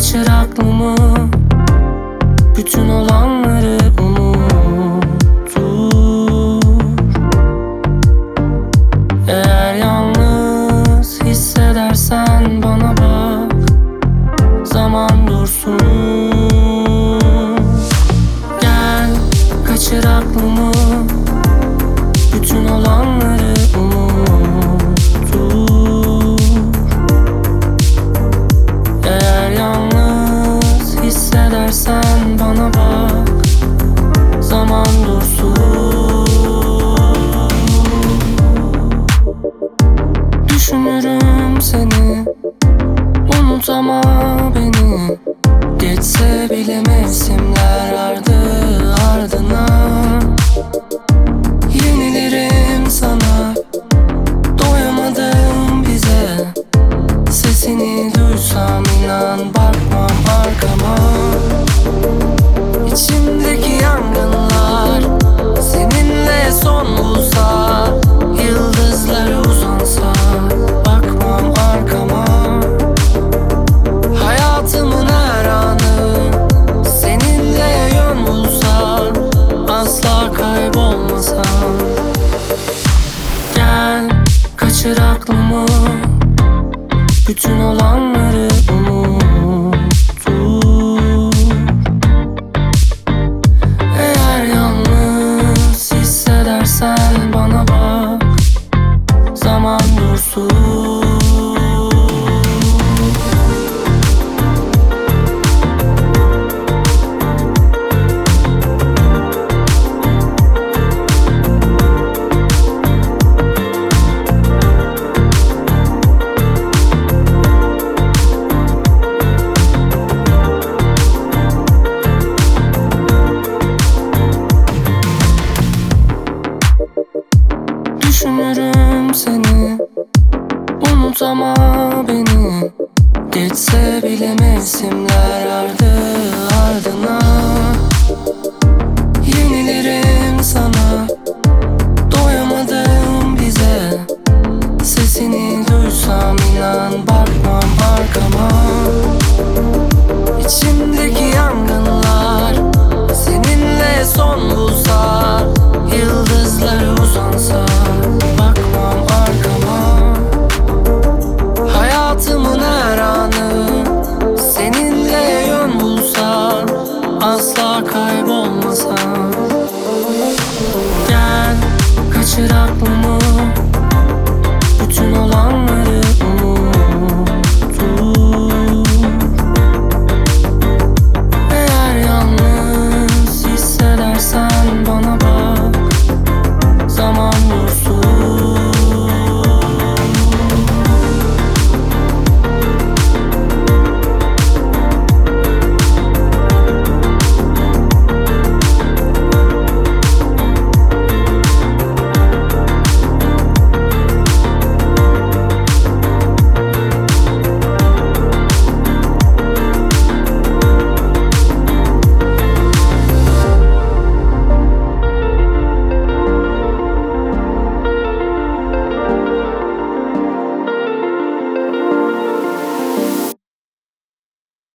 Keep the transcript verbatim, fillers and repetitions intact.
kaçır aklımı, bütün olanları unutur. Eğer yalnız hissedersen bana bak, zaman dursun. Gel kaçır aklımı, bütün olanları unutur. Eğer yalnız hissedersen bana bak, zaman dursun. Düşünürüm seni, unut ama beni. Geçse bile mevsimler ardı ardına. Yenilirim sana, doyamadım bize. Sesini duysam inan bakmam arkama. İçimdeki yangınlar seninle son bulsa, yıldızlara uzansa bakmam arkama. Hayatımın her anı seninle yön bulsa, asla kaybolmasam. Gel kaçır aklımı, bütün olanları unutur. Eğer yalnız hissedersen bana bak, zaman dursun. Düşünürüm seni, unut ama beni. Geçse bile mevsimler ardı